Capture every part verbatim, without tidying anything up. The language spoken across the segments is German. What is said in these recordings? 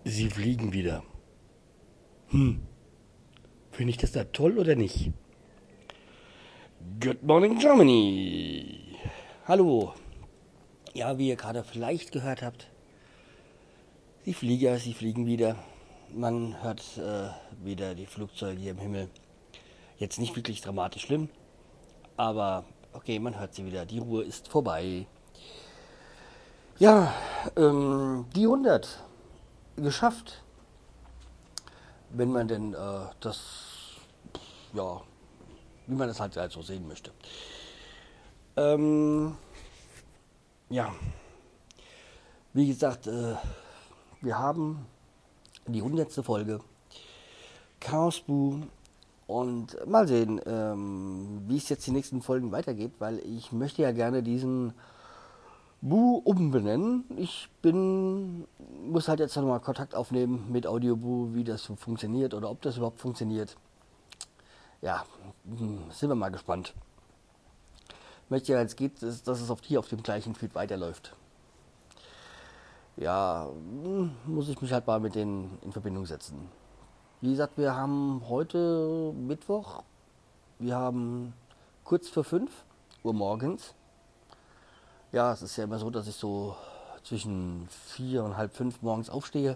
Sie fliegen wieder. Finde ich das da toll oder nicht? Good Morning Germany. Hallo. Ja, wie ihr gerade vielleicht gehört habt, die Flieger, sie fliegen wieder. Man hört äh, wieder die Flugzeuge hier im Himmel. Jetzt nicht wirklich dramatisch schlimm, aber okay, man hört sie wieder. Die Ruhe ist vorbei. Ja, ähm, die hundert geschafft, wenn man denn äh, das, ja, wie man das halt, halt so sehen möchte. Ähm, ja, wie gesagt, äh, wir haben die hundertste Folge Chaos Boom und mal sehen, ähm, wie es jetzt die nächsten Folgen weitergeht, weil ich möchte ja gerne diesen Bu umbenennen. Ich bin, muss halt jetzt nochmal Kontakt aufnehmen mit Audioboo, wie das so funktioniert oder ob das überhaupt funktioniert. Ja, hm, sind wir mal gespannt. Möchte ja jetzt geht, ist, dass es auf hier auf dem gleichen Feed weiterläuft. Ja, hm, muss ich mich halt mal mit denen in Verbindung setzen. Wie gesagt, wir haben heute Mittwoch. Wir haben kurz vor fünf Uhr morgens. Ja, es ist ja immer so, dass ich so zwischen vier und halb fünf morgens aufstehe.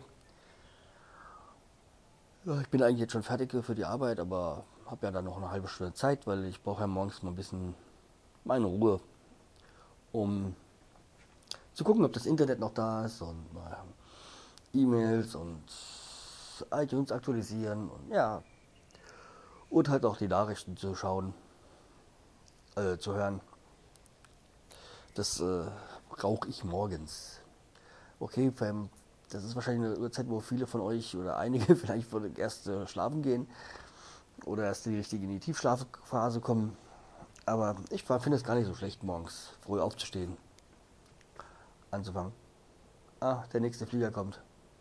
Ja, ich bin eigentlich jetzt schon fertig für die Arbeit, aber habe ja dann noch eine halbe Stunde Zeit, weil ich brauche ja morgens mal ein bisschen meine Ruhe, um zu gucken, ob das Internet noch da ist und mal E-Mails und iTunes aktualisieren und ja, und halt auch die Nachrichten zu schauen, äh, zu hören. Das äh, brauche ich morgens. Okay, das ist wahrscheinlich eine Uhrzeit, wo viele von euch oder einige vielleicht erst äh, schlafen gehen oder erst die richtig in die Tiefschlafphase kommen. Aber ich finde es gar nicht so schlecht, morgens früh aufzustehen, anzufangen. Ah, der nächste Flieger kommt.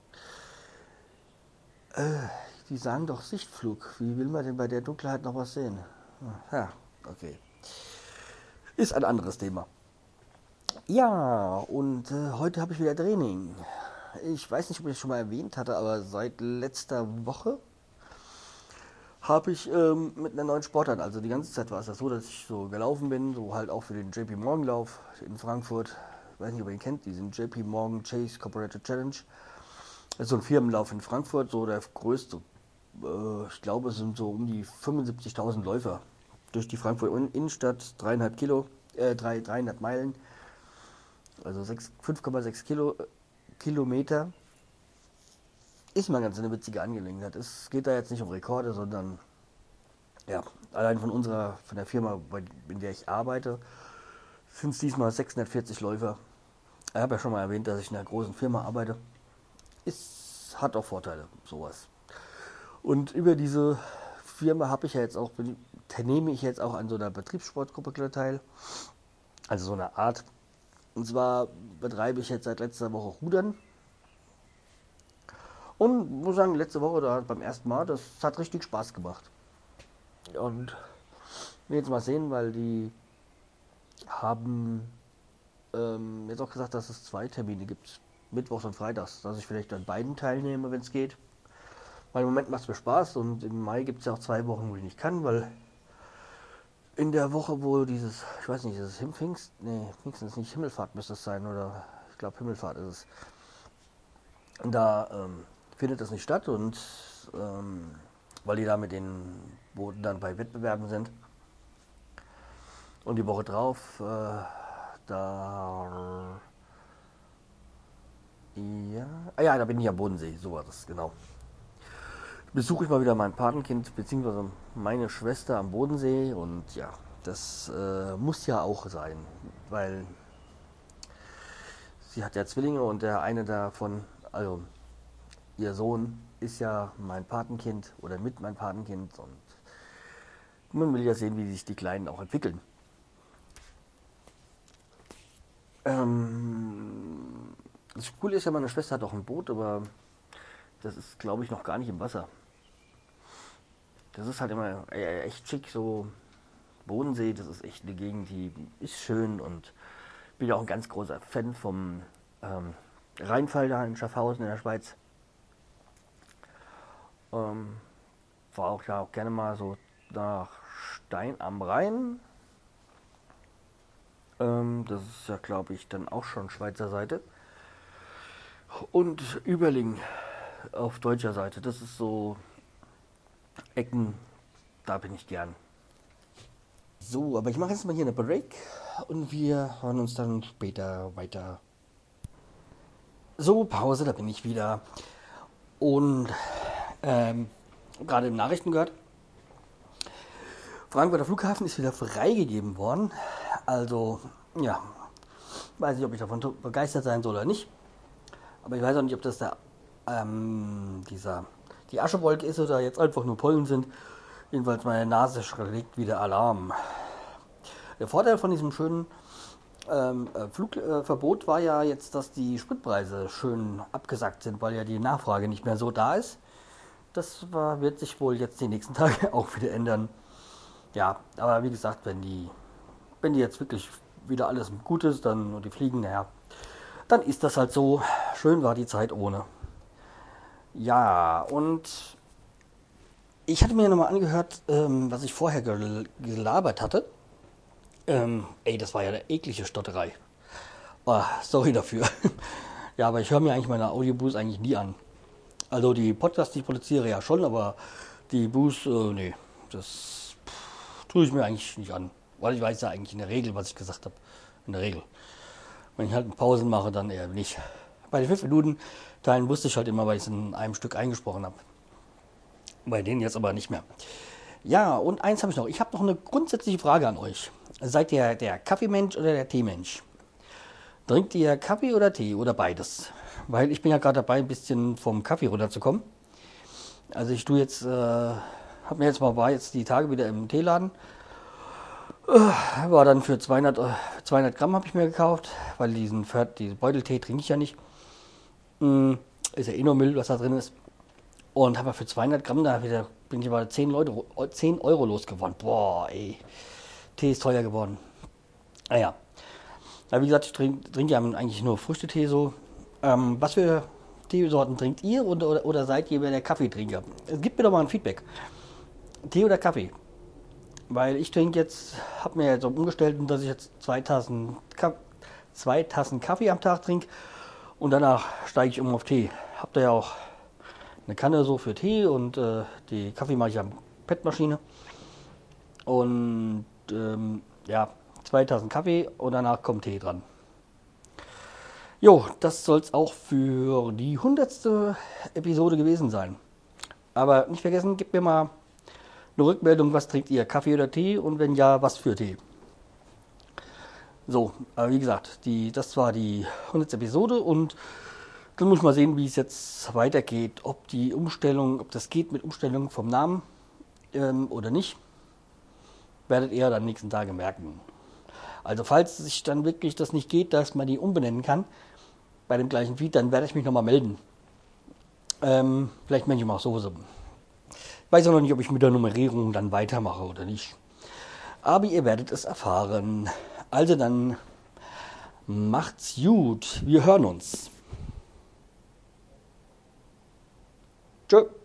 Die sagen doch Sichtflug. Wie will man denn bei der Dunkelheit noch was sehen? Ja, okay. Ist ein anderes Thema. Ja, und äh, heute habe ich wieder Training. Ich weiß nicht, ob ich das schon mal erwähnt hatte, aber seit letzter Woche habe ich ähm, mit einer neuen Sportart, also die ganze Zeit war es ja so, dass ich so gelaufen bin, so halt auch für den J P Morgan Lauf in Frankfurt. Ich weiß nicht, ob ihr ihn kennt, diesen J P Morgan Chase Corporate Challenge. Das ist so ein Firmenlauf in Frankfurt, so der größte. Äh, ich glaube, es sind so um die fünfundsiebzigtausend Läufer durch die Frankfurt Innenstadt, dreieinhalb Kilo, äh, drei, dreieinhalb Meilen, also fünf Komma sechs Kilo, Kilometer. Ist mal ganz eine witzige Angelegenheit. Es geht da jetzt nicht um Rekorde, sondern ja, allein von unserer, von der Firma, in der ich arbeite, sind es diesmal sechshundertvierzig Läufer. Ich habe ja schon mal erwähnt, dass ich in einer großen Firma arbeite. Ist, hat auch Vorteile, sowas. Und über diese Firma habe ich ja jetzt auch, nehme ich jetzt auch an so einer Betriebssportgruppe teil. Also so eine Art. Und zwar betreibe ich jetzt seit letzter Woche Rudern. Und muss sagen, letzte Woche da beim ersten Mal, das hat richtig Spaß gemacht. Und wir jetzt mal sehen, weil die haben ähm, jetzt auch gesagt, dass es zwei Termine gibt. Mittwochs und Freitags, dass ich vielleicht an beiden teilnehme, wenn es geht. Weil im Moment macht es mir Spaß und im Mai gibt es ja auch zwei Wochen, wo ich nicht kann, weil in der Woche, wo dieses, ich weiß nicht, ist es Himmelpfingst? Nee, Pfingsten ist nicht, Himmelfahrt müsste es sein, oder ich glaube Himmelfahrt ist es. Und da ähm, findet das nicht statt und ähm, weil die da mit den Booten dann bei Wettbewerben sind. Und die Woche drauf, äh, da, ja, ah ja, da bin ich am Bodensee, so war das, genau. Besuche ich mal wieder mein Patenkind, beziehungsweise meine Schwester am Bodensee und ja, das äh, muss ja auch sein, weil sie hat ja Zwillinge und der eine davon, also ihr Sohn, ist ja mein Patenkind oder mit mein Patenkind und man will ja sehen, wie sich die Kleinen auch entwickeln. Ähm, das Coole ist ja, meine Schwester hat auch ein Boot, aber das ist, glaube ich, noch gar nicht im Wasser. Das ist halt immer echt schick, so Bodensee, das ist echt eine Gegend, die ist schön und ich bin ja auch ein ganz großer Fan vom ähm, Rheinfall da in Schaffhausen in der Schweiz. Ähm, Fahre auch ja auch gerne mal so nach Stein am Rhein. Ähm, das ist ja, glaube ich, dann auch schon Schweizer Seite. Und Überlingen auf deutscher Seite. Das ist so Ecken, da bin ich gern. So, aber ich mache jetzt mal hier eine Break und wir hören uns dann später weiter. So, Pause, da bin ich wieder. Und ähm, gerade in Nachrichten gehört, Frankfurter Flughafen ist wieder freigegeben worden. Also, ja, weiß nicht, ob ich davon begeistert sein soll oder nicht. Aber ich weiß auch nicht, ob das der, ähm, dieser, die Aschewolke ist oder jetzt einfach nur Pollen sind. Jedenfalls meine Nase schlägt wieder Alarm. Der Vorteil von diesem schönen ähm, äh, Flugverbot äh, war ja jetzt, dass die Spritpreise schön abgesackt sind, weil ja die Nachfrage nicht mehr so da ist. Das war, wird sich wohl jetzt die nächsten Tage auch wieder ändern. Ja, aber wie gesagt, wenn die, wenn die jetzt wirklich wieder alles gut ist, dann und die fliegen, naja, dann ist das halt so. Schön war die Zeit ohne. Ja, und ich hatte mir nochmal angehört, ähm, was ich vorher gel gelabert hatte. Ähm, ey, das war ja eine eklige Stotterei. Oh, sorry dafür. Ja, aber ich höre mir eigentlich meine Audioboost eigentlich nie an. Also die Podcasts, die ich produziere, ja schon, aber die Boost, äh, nee, das pff, tue ich mir eigentlich nicht an. Weil ich weiß ja eigentlich in der Regel, was ich gesagt habe. In der Regel. Wenn ich halt Pausen mache, dann eher nicht. Bei den fünf Minuten Teilen wusste ich halt immer, weil ich es in einem Stück eingesprochen habe. Bei denen jetzt aber nicht mehr. Ja, und eins habe ich noch. Ich habe noch eine grundsätzliche Frage an euch. Seid ihr der Kaffeemensch oder der Teemensch? Trinkt ihr Kaffee oder Tee oder beides? Weil ich bin ja gerade dabei, ein bisschen vom Kaffee runterzukommen. Also ich tue jetzt, äh, habe mir jetzt mal war jetzt die Tage wieder im Teeladen. Äh, war dann für zweihundert, äh, zweihundert Gramm habe ich mir gekauft, weil diesen, diesen Beuteltee trinke ich ja nicht. Mm, ist ja eh nur Müll, was da drin ist. Und habe für zweihundert Gramm, da wieder, bin ich aber zehn, Leute, zehn Euro losgeworden. Boah, ey. Tee ist teuer geworden. Naja. Ja, wie gesagt, ich trinke trink ja eigentlich nur Früchtetee so. Ähm, was für Teesorten trinkt ihr oder, oder, oder seid ihr der Kaffeetrinker? Gebt mir doch mal ein Feedback. Tee oder Kaffee? Weil ich trinke jetzt, habe mir jetzt so umgestellt, dass ich jetzt zwei Tassen, zwei Tassen Kaffee am Tag trinke und danach steige ich um auf Tee. Habt ihr ja auch eine Kanne so für Tee und äh, die Kaffee mache ich am P E T-Maschine. Und ähm, ja, zwei Tassen Kaffee und danach kommt Tee dran. Jo, das soll es auch für die hundertste Episode gewesen sein. Aber nicht vergessen, gebt mir mal eine Rückmeldung, was trinkt ihr, Kaffee oder Tee und wenn ja, was für Tee. So, aber wie gesagt, die, das war die hundertste Episode und dann muss ich mal sehen, wie es jetzt weitergeht, ob die Umstellung, ob das geht mit Umstellung vom Namen ähm, oder nicht, werdet ihr dann nächsten Tage merken. Also falls sich dann wirklich das nicht geht, dass man die umbenennen kann, bei dem gleichen Feed, dann werde ich mich nochmal melden. Ähm, vielleicht mache ich mal so. Ich weiß auch noch nicht, ob ich mit der Nummerierung dann weitermache oder nicht. Aber ihr werdet es erfahren. Also dann macht's gut. Wir hören uns. Tschö.